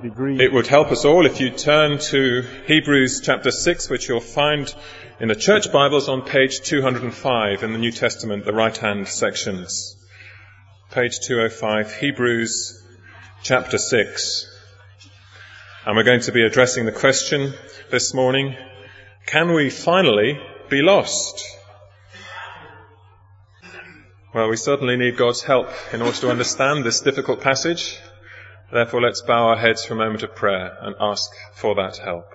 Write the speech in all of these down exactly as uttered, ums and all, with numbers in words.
degree. It would help us all if you turn to Hebrews chapter six, which you'll find in the church Bibles on page two hundred five in the New Testament, the right-hand sections. Page two oh five, Hebrews chapter six. And we're going to be addressing the question this morning, can we finally be lost? Well, we certainly need God's help in order to understand this difficult passage. Therefore, let's bow our heads for a moment of prayer and ask for that help.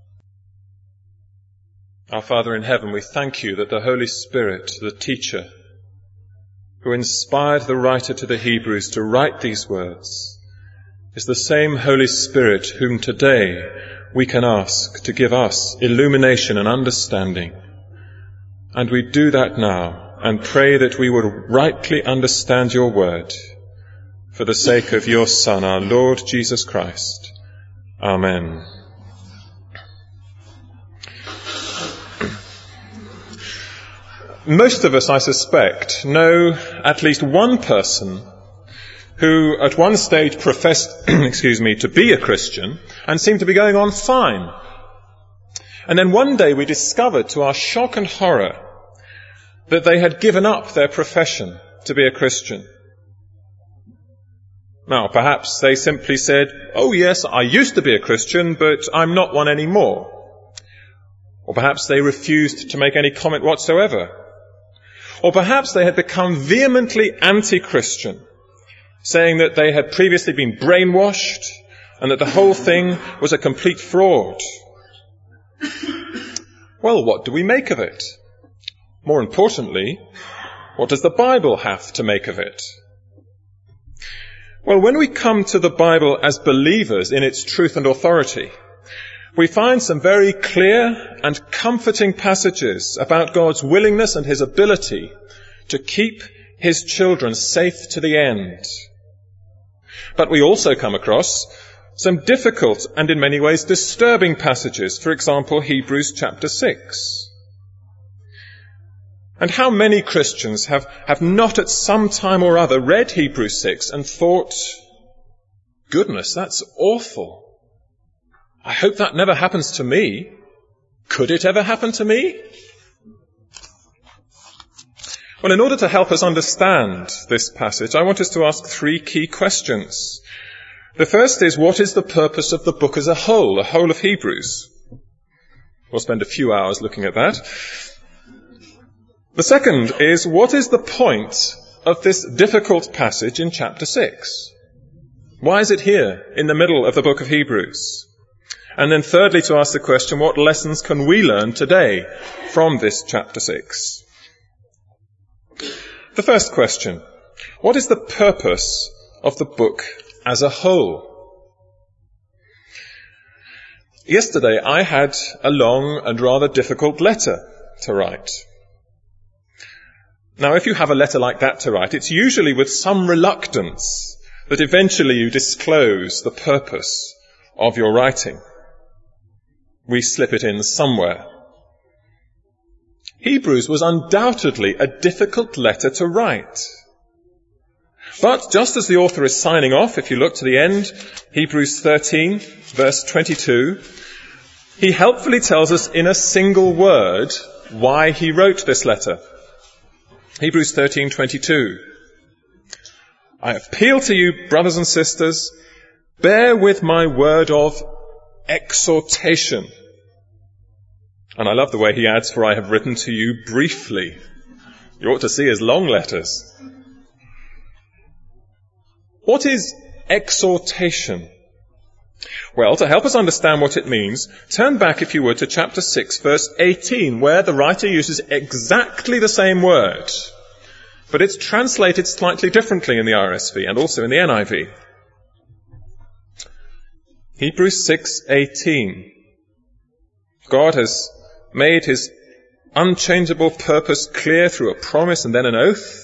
Our Father in heaven, we thank you that the Holy Spirit, the teacher, who inspired the writer to the Hebrews to write these words, is the same Holy Spirit whom today we can ask to give us illumination and understanding. And we do that now and pray that we would rightly understand your word for the sake of your Son, our Lord Jesus Christ. Amen. Most of us, I suspect, know at least one person who at one stage professed, excuse me, to be a Christian and seemed to be going on fine. And then one day we discovered, to our shock and horror, that they had given up their profession to be a Christian. Now, perhaps they simply said, oh yes, I used to be a Christian, but I'm not one anymore. Or perhaps they refused to make any comment whatsoever. Or perhaps they had become vehemently anti-Christian, saying that they had previously been brainwashed and that the whole thing was a complete fraud. Well, what do we make of it? More importantly, what does the Bible have to make of it? Well, when we come to the Bible as believers in its truth and authority, we find some very clear and comforting passages about God's willingness and his ability to keep his children safe to the end. But we also come across some difficult and in many ways disturbing passages. For example, Hebrews chapter six. And how many Christians have, have not at some time or other read Hebrews six and thought, goodness, that's awful. I hope that never happens to me. Could it ever happen to me? Well, in order to help us understand this passage, I want us to ask three key questions. The first is, what is the purpose of the book as a whole, the whole of Hebrews? We'll spend a few hours looking at that. The second is, what is the point of this difficult passage in chapter six? Why is it here in the middle of the book of Hebrews? And then thirdly, to ask the question, what lessons can we learn today from this chapter six? The first question, what is the purpose of the book as a whole? Yesterday I had a long and rather difficult letter to write. Now, if you have a letter like that to write, it's usually with some reluctance that eventually you disclose the purpose of your writing. We slip it in somewhere. Hebrews was undoubtedly a difficult letter to write. But just as the author is signing off, if you look to the end, Hebrews thirteen, verse twenty-two, he helpfully tells us in a single word why he wrote this letter. Hebrews thirteen twenty-two. I appeal to you, brothers and sisters, bear with my word of exhortation. And I love the way he adds, for I have written to you briefly. You ought to see his long letters. What is exhortation? Well, to help us understand what it means, turn back, if you would, to chapter six, verse eighteen, where the writer uses exactly the same word, but it's translated slightly differently in the R S V and also in the N I V. Hebrews six eighteen. God has made his unchangeable purpose clear through a promise and then an oath,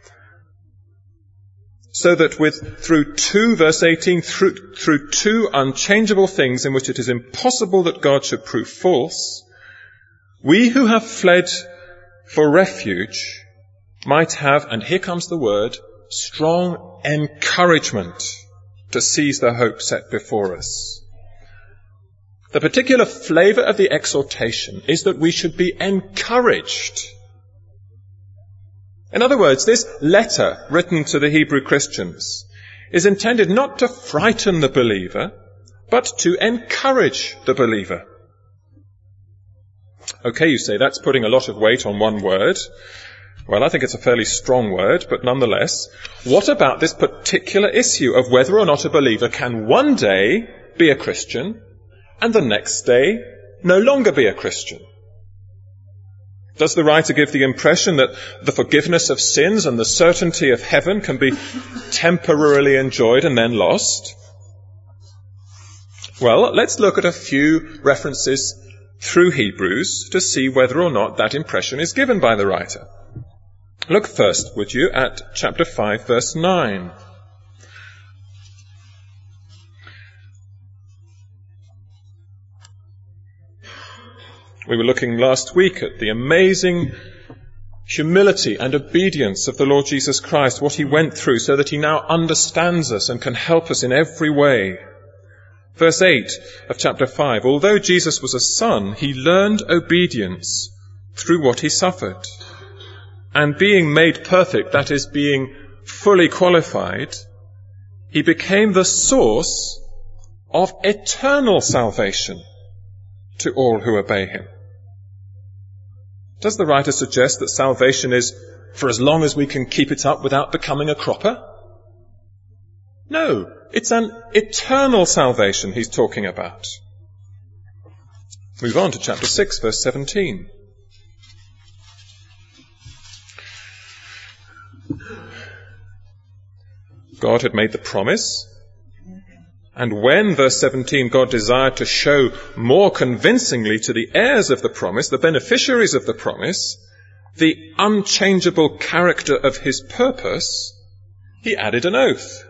so that with, through two, verse eighteen, through, through two unchangeable things in which it is impossible that God should prove false, we who have fled for refuge might have, and here comes the word, strong encouragement to seize the hope set before us. The particular flavour of the exhortation is that we should be encouraged. In other words, this letter written to the Hebrew Christians is intended not to frighten the believer, but to encourage the believer. Okay, you say, that's putting a lot of weight on one word. Well, I think it's a fairly strong word, but nonetheless, what about this particular issue of whether or not a believer can one day be a Christian and the next day no longer be a Christian? Does the writer give the impression that the forgiveness of sins and the certainty of heaven can be temporarily enjoyed and then lost? Well, let's look at a few references through Hebrews to see whether or not that impression is given by the writer. Look first, would you, at chapter five, verse nine. We were looking last week at the amazing humility and obedience of the Lord Jesus Christ, what he went through so that he now understands us and can help us in every way. Verse eight of chapter five, although Jesus was a son, he learned obedience through what he suffered. And being made perfect, that is, being fully qualified, he became the source of eternal salvation to all who obey him. Does the writer suggest that salvation is for as long as we can keep it up without becoming a cropper? No, it's an eternal salvation he's talking about. Move on to chapter six, verse seventeen. God had made the promise, and when, verse seventeen, God desired to show more convincingly to the heirs of the promise, the beneficiaries of the promise, the unchangeable character of his purpose, he added an oath.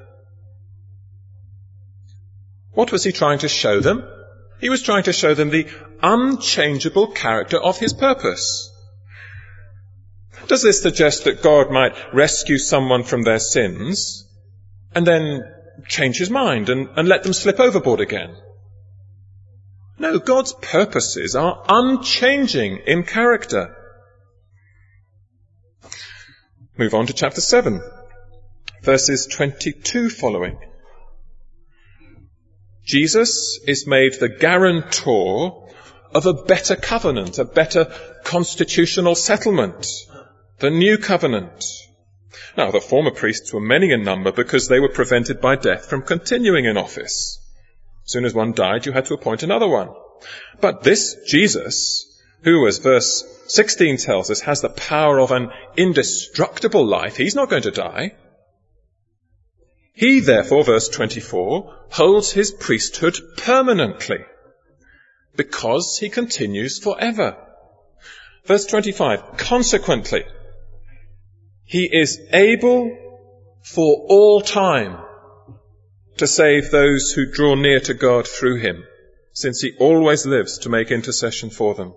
What was he trying to show them? He was trying to show them the unchangeable character of his purpose. Does this suggest that God might rescue someone from their sins and then change his mind and, and let them slip overboard again? No, God's purposes are unchanging in character. Move on to chapter seven, verses twenty-two following. Jesus is made the guarantor of a better covenant, a better constitutional settlement, the new covenant. Now, the former priests were many in number because they were prevented by death from continuing in office. As soon as one died, you had to appoint another one. But this Jesus, who, as verse sixteen tells us, has the power of an indestructible life, he's not going to die. He, therefore, verse twenty-four, holds his priesthood permanently because he continues forever. Verse twenty-five, consequently, he is able for all time to save those who draw near to God through him, since he always lives to make intercession for them.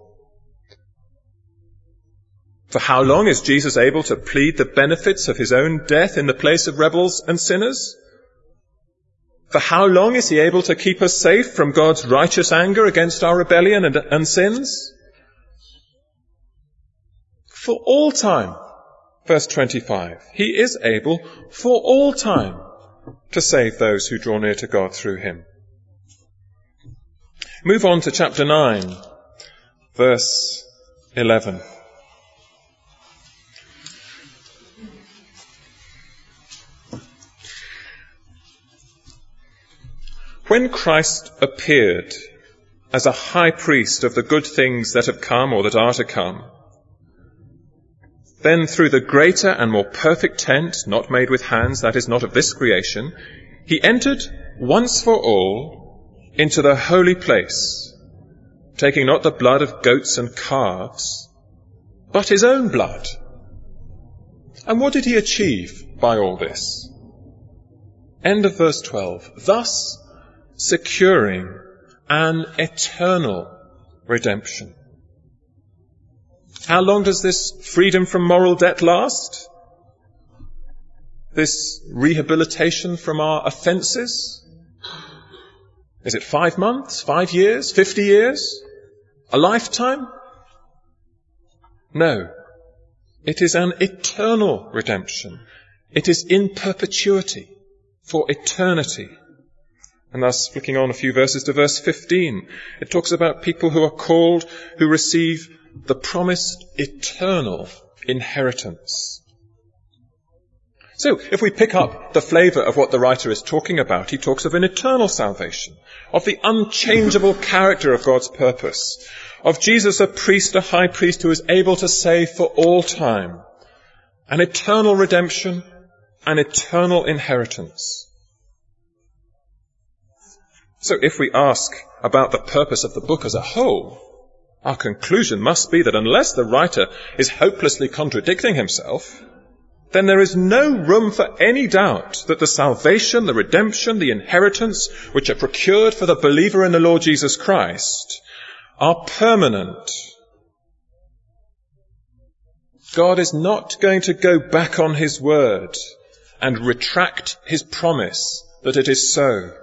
For how long is Jesus able to plead the benefits of his own death in the place of rebels and sinners? For how long is he able to keep us safe from God's righteous anger against our rebellion and, and sins? For all time. Verse twenty-five, he is able for all time to save those who draw near to God through him. Move on to chapter nine, verse eleven. When Christ appeared as a high priest of the good things that have come or that are to come, then through the greater and more perfect tent, not made with hands, that is not of this creation, he entered once for all into the holy place, taking not the blood of goats and calves, but his own blood. And what did he achieve by all this? End of verse twelve. Thus securing an eternal redemption. How long does this freedom from moral debt last? this rehabilitation from our offences? Is it five months, five years, fifty years, a lifetime? No. It is an eternal redemption. It is in perpetuity, for eternity. And thus, flicking on a few verses to verse fifteen, it talks about people who are called, who receive the promised eternal inheritance. So, if we pick up the flavour of what the writer is talking about, he talks of an eternal salvation, of the unchangeable character of God's purpose, of Jesus a priest, a high priest who is able to save for all time, an eternal redemption, an eternal inheritance. So if we ask about the purpose of the book as a whole, our conclusion must be that unless the writer is hopelessly contradicting himself, then there is no room for any doubt that the salvation, the redemption, the inheritance which are procured for the believer in the Lord Jesus Christ are permanent. God is not going to go back on his word and retract his promise that it is so.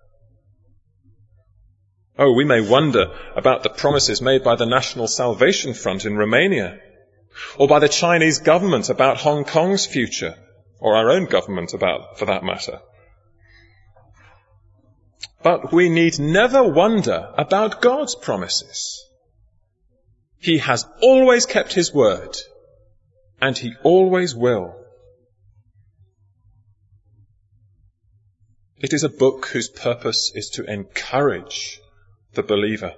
Oh, we may wonder about the promises made by the National Salvation Front in Romania, or by the Chinese government about Hong Kong's future, or our own government about, for that matter. But we need never wonder about God's promises. He has always kept his word, and he always will. It is a book whose purpose is to encourage the believer.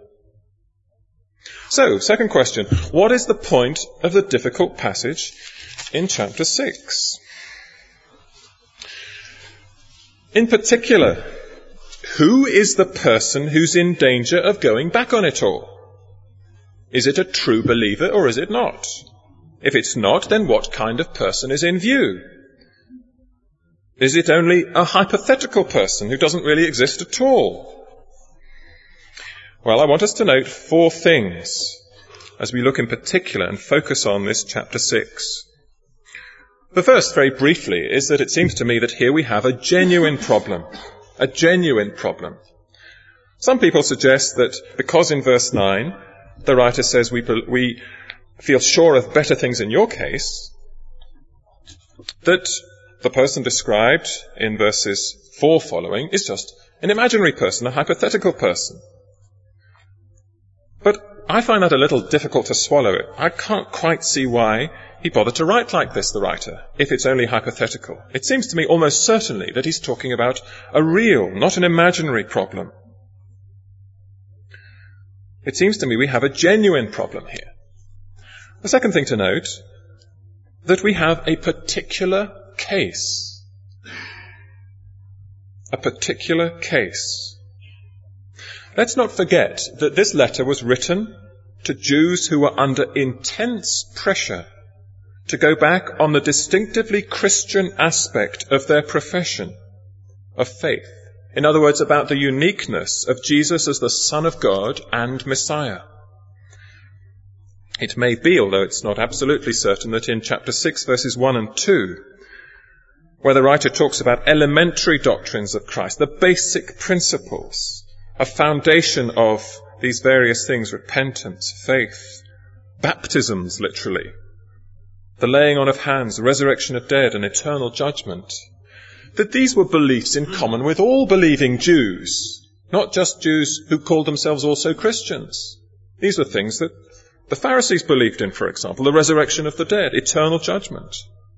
So, second question, what is the point of the difficult passage in chapter six? In particular, who is the person who's in danger of going back on it all? Is it a true believer or is it not? If it's not, then what kind of person is in view? Is it only a hypothetical person who doesn't really exist at all? Well, I want us to note four things as we look in particular and focus on this chapter six. The first, very briefly, is that it seems to me that here we have a genuine problem. A genuine problem. Some people suggest that because in verse nine the writer says we, we feel sure of better things in your case, that the person described in verses four following is just an imaginary person, a hypothetical person. But I find that a little difficult to swallow. I can't quite see why he bothered to write like this, the writer, if it's only hypothetical. It seems to me almost certainly that he's talking about a real, not an imaginary problem. It seems to me we have a genuine problem here. The second thing to note, that we have a particular case. A particular case. Let's not forget that this letter was written to Jews who were under intense pressure to go back on the distinctively Christian aspect of their profession of faith. In other words, about the uniqueness of Jesus as the Son of God and Messiah. It may be, although it's not absolutely certain, that in chapter six, verses one and two, where the writer talks about elementary doctrines of Christ, the basic principles, a foundation of these various things, repentance, faith, baptisms, literally, the laying on of hands, the resurrection of dead, and eternal judgment, that these were beliefs in common with all believing Jews, not just Jews who called themselves also Christians. These were things that the Pharisees believed in, for example, the resurrection of the dead, eternal judgment.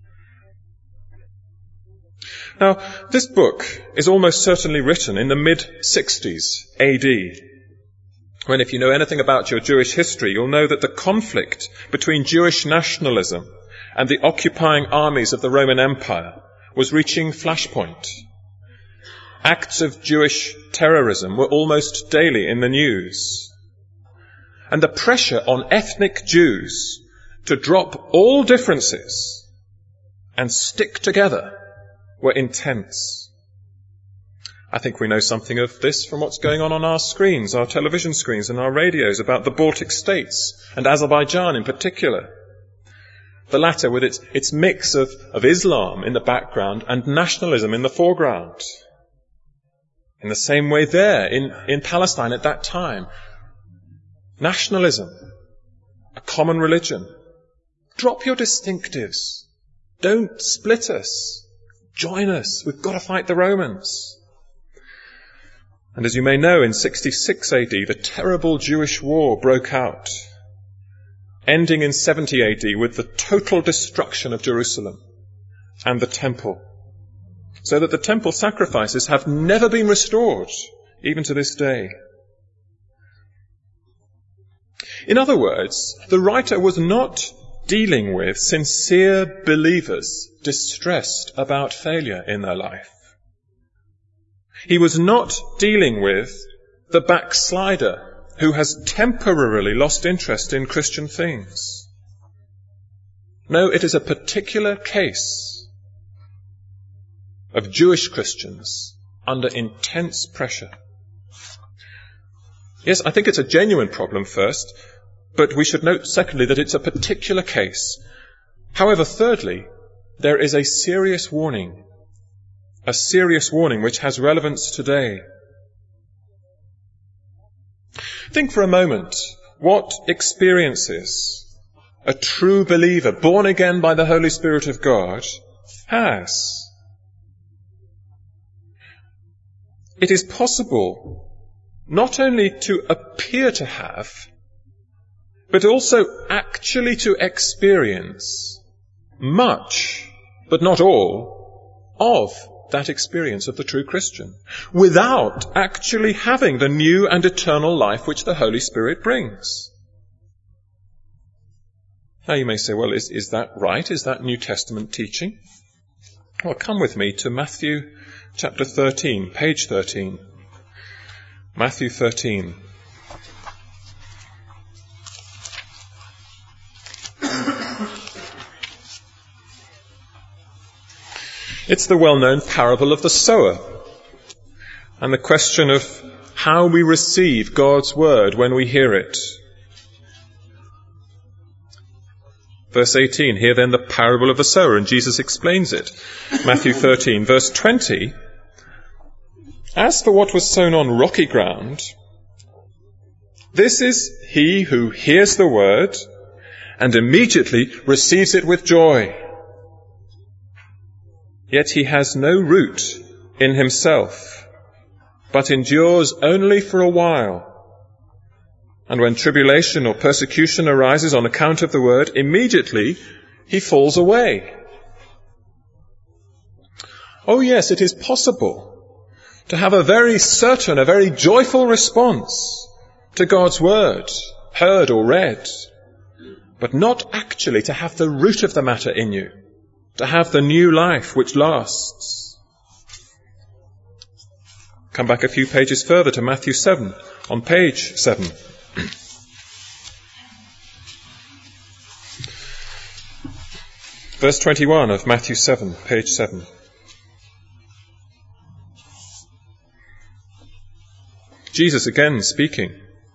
Now, this book is almost certainly written in the mid-sixties A D, when, if you know anything about your Jewish history, you'll know that the conflict between Jewish nationalism and the occupying armies of the Roman Empire was reaching flashpoint. Acts of Jewish terrorism were almost daily in the news. And the pressure on ethnic Jews to drop all differences and stick together were intense. I think we know something of this from what's going on on our screens, our television screens and our radios, about the Baltic states and Azerbaijan in particular. The latter with its, its mix of, of Islam in the background and nationalism in the foreground. In the same way there, in, in Palestine at that time, nationalism, a common religion. Drop your distinctives. Don't split us. Join us. We've got to fight the Romans. And as you may know, in sixty-six A D, the terrible Jewish war broke out, ending in seventy A D with the total destruction of Jerusalem and the temple, so that the temple sacrifices have never been restored, even to this day. In other words, the writer was not dealing with sincere believers distressed about failure in their life. He was not dealing with the backslider who has temporarily lost interest in Christian things. No, it is a particular case of Jewish Christians under intense pressure. Yes, I think it's a genuine problem first, but we should note secondly that it's a particular case. However, thirdly, there is a serious warning, a serious warning which has relevance today. Think for a moment what experiences a true believer, born again by the Holy Spirit of God, has. It is possible not only to appear to have, but also actually to experience much, but not all, of that experience of the true Christian, without actually having the new and eternal life which the Holy Spirit brings. Now you may say, well, is, is that right? Is that New Testament teaching? Well, come with me to Matthew chapter thirteen, page thirteen. Matthew thirteen. It's the well-known parable of the sower, and the question of how we receive God's word when we hear it. Verse eighteen, hear then the parable of the sower, and Jesus explains it. Matthew thirteen, verse twenty, as for what was sown on rocky ground, this is he who hears the word and immediately receives it with joy. Yet he has no root in himself, but endures only for a while. And when tribulation or persecution arises on account of the word, immediately he falls away. Oh yes, it is possible to have a very certain, a very joyful response to God's word, heard or read, but not actually to have the root of the matter in you, to have the new life which lasts. Come back a few pages further to Matthew seven, on page seven. Verse twenty-one of Matthew seven, page seven. Jesus again speaking.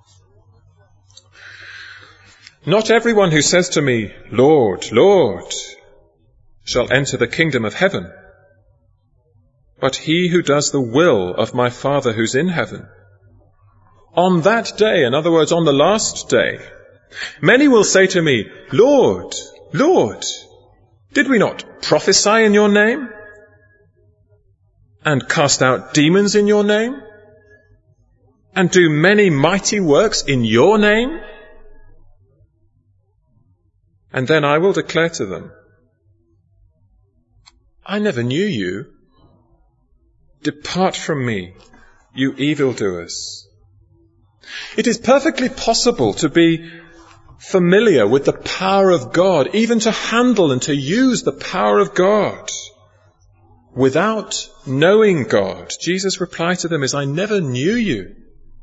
Not everyone who says to me, Lord, Lord, shall enter the kingdom of heaven, but he who does the will of my Father who's in heaven. On that day, in other words, on the last day, many will say to me, Lord, Lord, did we not prophesy in your name? And cast out demons in your name? And do many mighty works in your name? And then I will declare to them, I never knew you. Depart from me, you evildoers. It is perfectly possible to be familiar with the power of God, even to handle and to use the power of God, without knowing God. Jesus' reply to them is, I never knew you.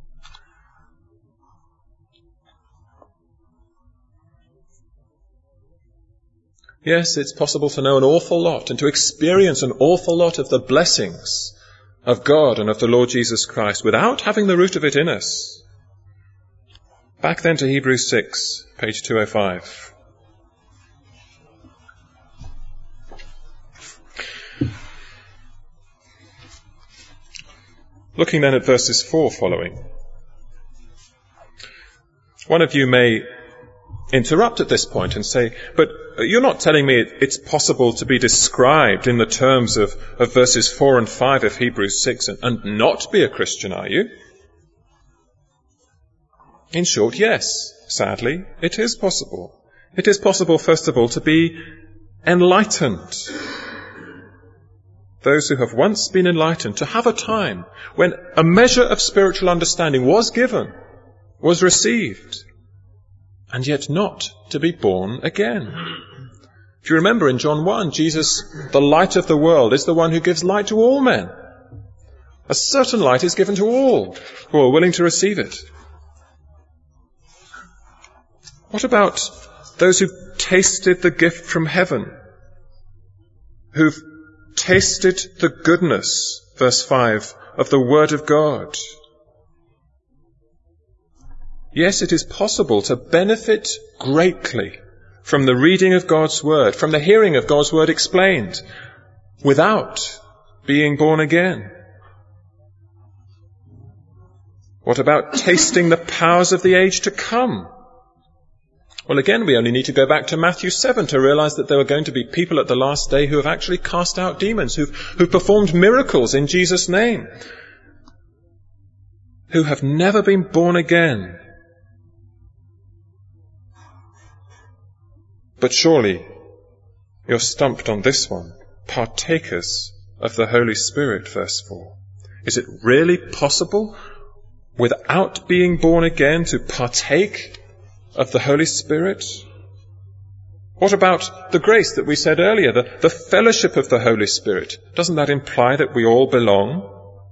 Yes, it's possible to know an awful lot and to experience an awful lot of the blessings of God and of the Lord Jesus Christ without having the root of it in us. Back then to Hebrews six, page two oh five. Looking then at verses four following. One of you may interrupt at this point and say, but you're not telling me it's possible to be described in the terms of, of verses four and five of Hebrews six and, and not be a Christian, are you? In short, yes, sadly, it is possible. It is possible, first of all, to be enlightened. Those who have once been enlightened, to have a time when a measure of spiritual understanding was given, was received, and yet not to be born again. If you remember in John one, Jesus, the light of the world, is the one who gives light to all men. A certain light is given to all who are willing to receive it. What about those who've tasted the gift from heaven, who've tasted the goodness, verse five, of the Word of God? Yes, it is possible to benefit greatly from the reading of God's Word, from the hearing of God's Word explained, without being born again. What about tasting the powers of the age to come? Well, again, we only need to go back to Matthew seven to realize that there are going to be people at the last day who have actually cast out demons, who've, who've performed miracles in Jesus' name, who have never been born again. But surely you're stumped on this one. Partakers of the Holy Spirit, verse four. Is it really possible, without being born again, to partake of the Holy Spirit? What about the grace that we said earlier, the, the fellowship of the Holy Spirit? Doesn't that imply that we all belong?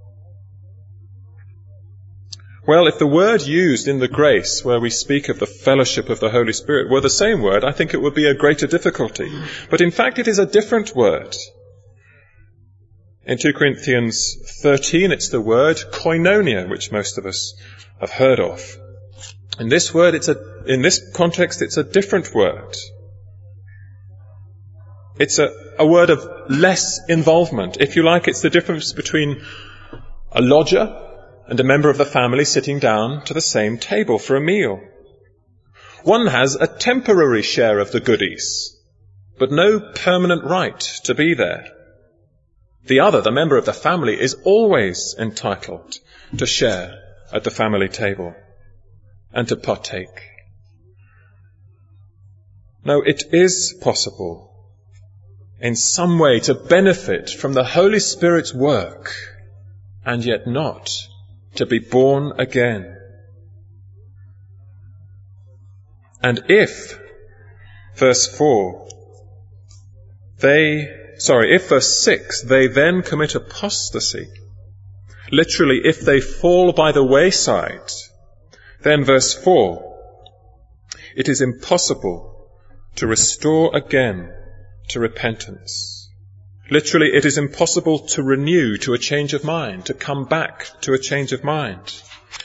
Well, if the word used in the grace where we speak of the fellowship of the Holy Spirit were the same word, I think it would be a greater difficulty. But in fact, it is a different word. In two Corinthians thirteen, it's the word koinonia, which most of us have heard of. In this word, it's a, in this context, it's a different word. It's a, a word of less involvement. If you like, it's the difference between a lodger and a member of the family sitting down to the same table for a meal. One has a temporary share of the goodies, but no permanent right to be there. The other, the member of the family, is always entitled to share at the family table and to partake. No, it is possible in some way to benefit from the Holy Spirit's work and yet not to be born again. And if, verse four, they, sorry, if verse six, they then commit apostasy, literally, if they fall by the wayside, then verse four, it is impossible to restore again to repentance. Literally, it is impossible to renew to a change of mind, to come back to a change of mind.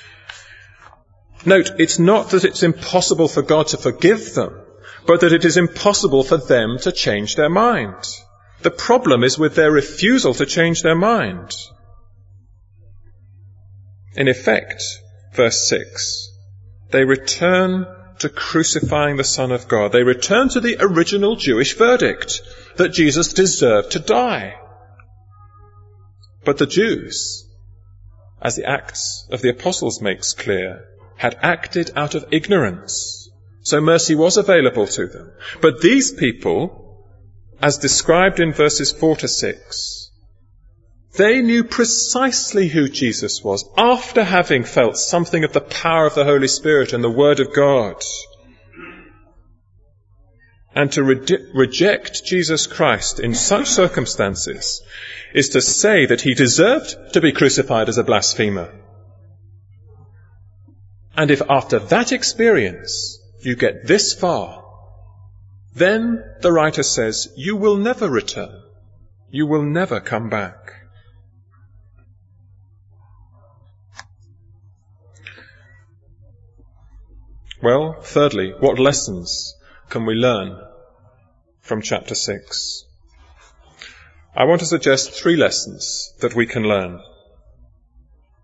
Note, it's not that it's impossible for God to forgive them, but that it is impossible for them to change their mind. The problem is with their refusal to change their mind. In effect, verse six, they return to crucifying the Son of God. They return to the original Jewish verdict that Jesus deserved to die. But the Jews, as the Acts of the Apostles makes clear, had acted out of ignorance, so mercy was available to them. But these people, as described in verses four to six, they knew precisely who Jesus was after having felt something of the power of the Holy Spirit and the Word of God. And to re- reject Jesus Christ in such circumstances is to say that he deserved to be crucified as a blasphemer. And if after that experience you get this far, then, the writer says, you will never return. You will never come back. Well, thirdly, what lessons can we learn from chapter six? I want to suggest three lessons that we can learn.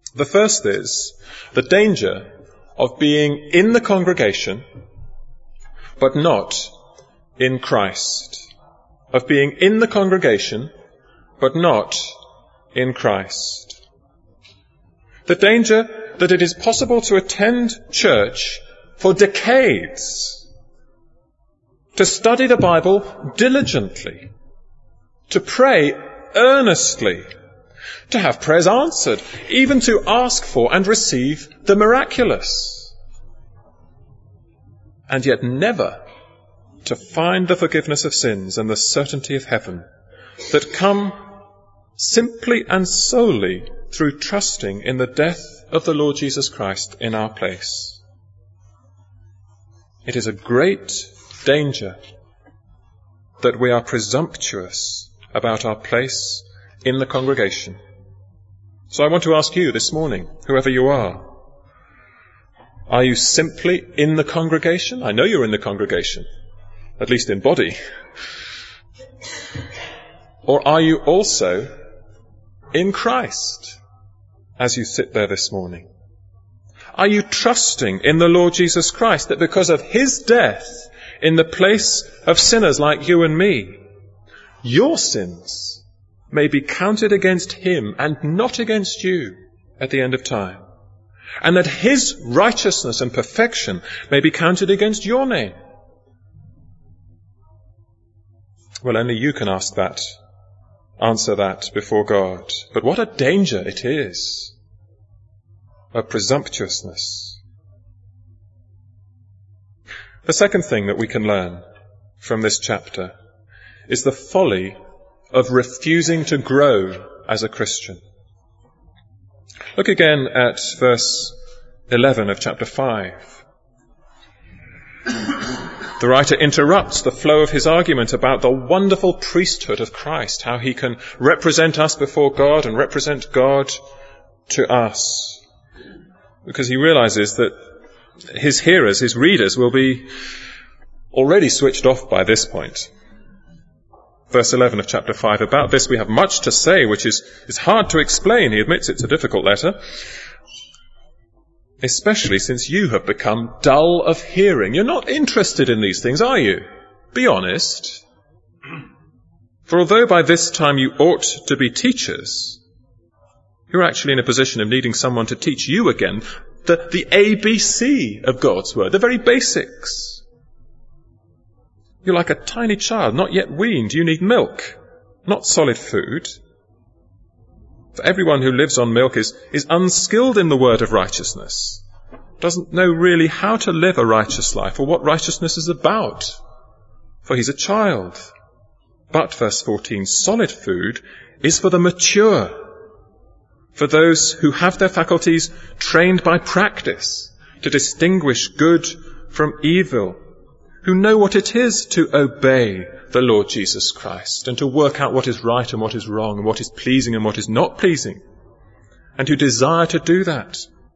The first is the danger of being in the congregation, but not in Christ. Of being in the congregation, but not in Christ. The danger that it is possible to attend church for decades, to study the Bible diligently, to pray earnestly, to have prayers answered, even to ask for and receive the miraculous, and yet never to find the forgiveness of sins and the certainty of heaven that come simply and solely through trusting in the death of the Lord Jesus Christ in our place. It is a great danger that we are presumptuous about our place in the congregation. So I want to ask you this morning, whoever you are, are you simply in the congregation? I know you're in the congregation, at least in body. Or are you also in Christ as you sit there this morning? Are you trusting in the Lord Jesus Christ that because of his death in the place of sinners like you and me, your sins may be counted against him and not against you at the end of time, and that his righteousness and perfection may be counted against your name? Well, only you can ask that, answer that before God. But what a danger it is of presumptuousness. The second thing that we can learn from this chapter is the folly of refusing to grow as a Christian. Look again at verse eleven of chapter five. The writer interrupts the flow of his argument about the wonderful priesthood of Christ, how he can represent us before God and represent God to us, because he realizes that his hearers, his readers, will be already switched off by this point. Verse eleven of chapter five, about this we have much to say, which is, is hard to explain. He admits it's a difficult letter, especially since you have become dull of hearing. You're not interested in these things, are you? Be honest. For although by this time you ought to be teachers, you're actually in a position of needing someone to teach you again the, the A B C of God's Word, the very basics. You're like a tiny child, not yet weaned. You need milk, not solid food. For everyone who lives on milk is, is unskilled in the word of righteousness, doesn't know really how to live a righteous life or what righteousness is about, for he's a child. But, verse fourteen, solid food is for the mature, for those who have their faculties trained by practice to distinguish good from evil, who know what it is to obey the Lord Jesus Christ and to work out what is right and what is wrong and what is pleasing and what is not pleasing, and who desire to do that.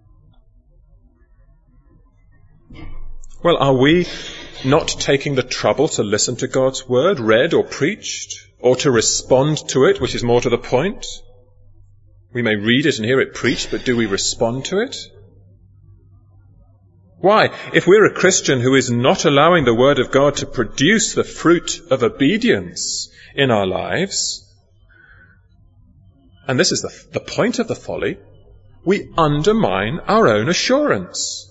Well, are we not taking the trouble to listen to God's word read or preached, or to respond to it, which is more to the point? We may read it and hear it preached, but do we respond to it? Why, if we're a Christian who is not allowing the Word of God to produce the fruit of obedience in our lives, and this is the, the point of the folly, we undermine our own assurance.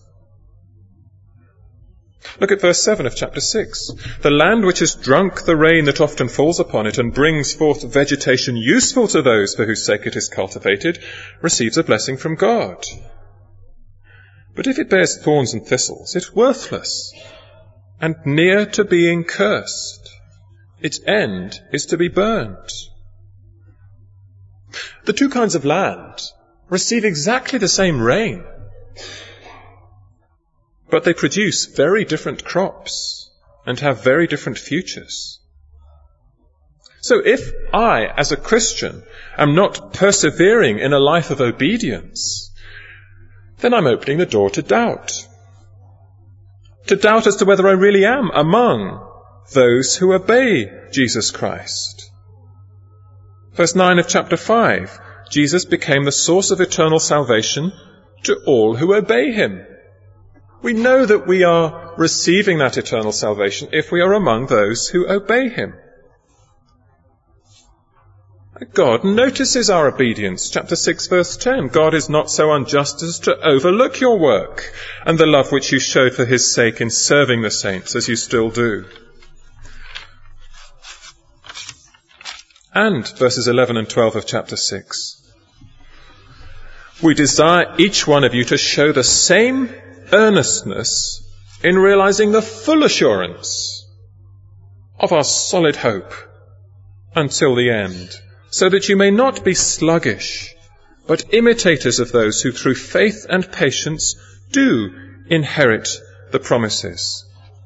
Look at verse seven of chapter six. The land which has drunk the rain that often falls upon it and brings forth vegetation useful to those for whose sake it is cultivated, receives a blessing from God. But if it bears thorns and thistles, it's worthless and near to being cursed. Its end is to be burned. The two kinds of land receive exactly the same rain, but they produce very different crops and have very different futures. So if I, as a Christian, am not persevering in a life of obedience, then I'm opening the door to doubt. To doubt as to whether I really am among those who obey Jesus Christ. Verse nine of chapter five, Jesus became the source of eternal salvation to all who obey him. We know that we are receiving that eternal salvation if we are among those who obey him. God notices our obedience. Chapter six, verse ten. God is not so unjust as to overlook your work and the love which you showed for his sake in serving the saints, as you still do. And verses eleven and twelve of chapter six. We desire each one of you to show the same earnestness in realizing the full assurance of our solid hope until the end, so that you may not be sluggish, but imitators of those who through faith and patience do inherit the promises.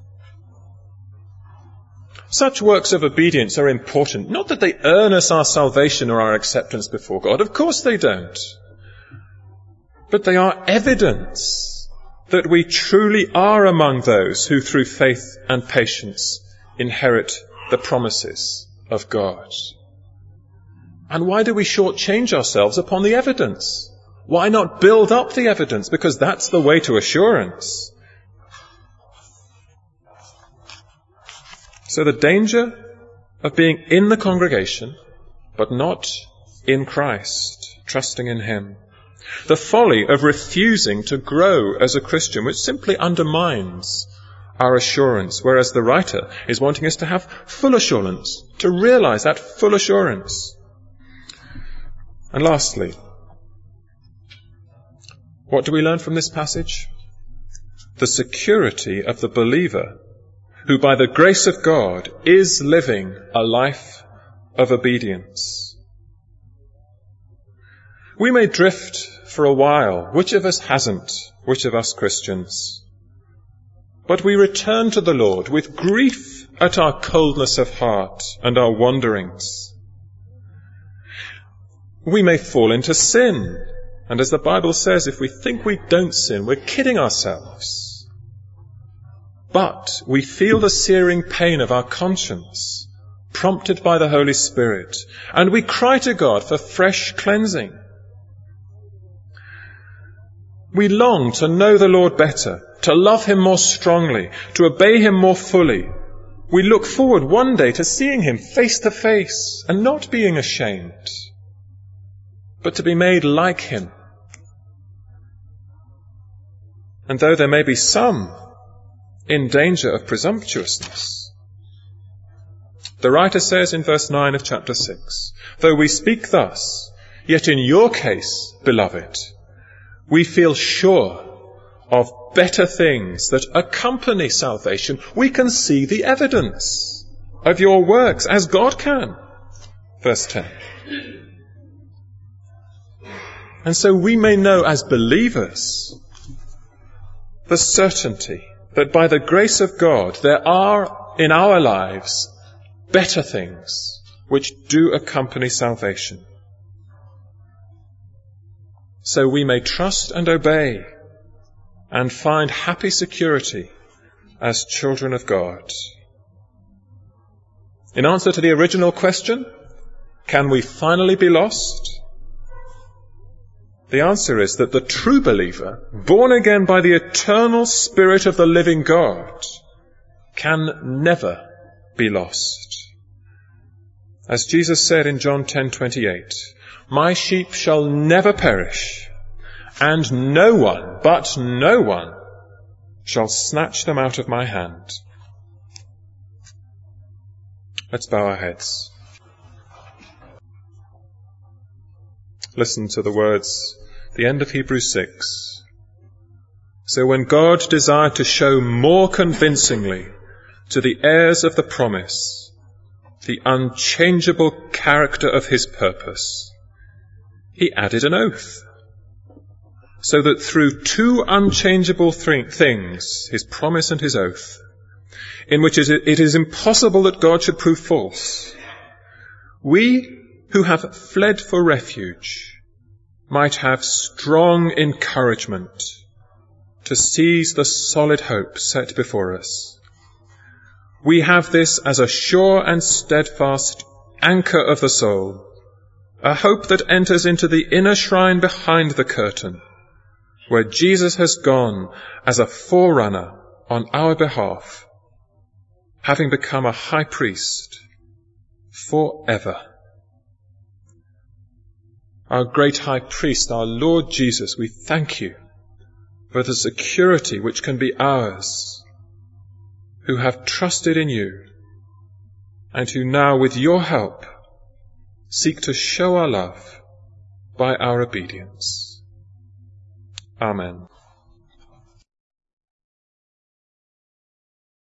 Such works of obedience are important, not that they earn us our salvation or our acceptance before God. Of course they don't. But they are evidence that we truly are among those who through faith and patience inherit the promises of God. And why do we shortchange ourselves upon the evidence? Why not build up the evidence? Because that's the way to assurance. So the danger of being in the congregation, but not in Christ, trusting in him. The folly of refusing to grow as a Christian, which simply undermines our assurance, whereas the writer is wanting us to have full assurance, to realize that full assurance. And lastly, what do we learn from this passage? The security of the believer who by the grace of God is living a life of obedience. We may drift for a while. Which of us hasn't? Which of us Christians? But we return to the Lord with grief at our coldness of heart and our wanderings. We may fall into sin. And as the Bible says, if we think we don't sin, we're kidding ourselves. But we feel the searing pain of our conscience, prompted by the Holy Spirit, and we cry to God for fresh cleansing. We long to know the Lord better, to love him more strongly, to obey him more fully. We look forward one day to seeing him face to face and not being ashamed, but to be made like him. And though there may be some in danger of presumptuousness, the writer says in verse nine of chapter six, though we speak thus, yet in your case, beloved, we feel sure of better things that accompany salvation. We can see the evidence of your works as God can. Verse ten. And so we may know as believers the certainty that by the grace of God there are in our lives better things which do accompany salvation. So we may trust and obey and find happy security as children of God. In answer to the original question, can we finally be lost? The answer is that the true believer, born again by the eternal Spirit of the living God, can never be lost. As Jesus said in John ten twenty-eight, my sheep shall never perish, and no one, but no one, shall snatch them out of my hand. Let's bow our heads. Listen to the words, the end of Hebrews six. So when God desired to show more convincingly to the heirs of the promise the unchangeable character of his purpose, he added an oath, so that through two unchangeable th- things, his promise and his oath, in which it is impossible that God should prove false, we who have fled for refuge might have strong encouragement to seize the solid hope set before us. We have this as a sure and steadfast anchor of the soul, a hope that enters into the inner shrine behind the curtain, where Jesus has gone as a forerunner on our behalf, having become a high priest forever. Our great high priest, our Lord Jesus, we thank you for the security which can be ours, who have trusted in you, and who now, with your help, seek to show our love by our obedience. Amen.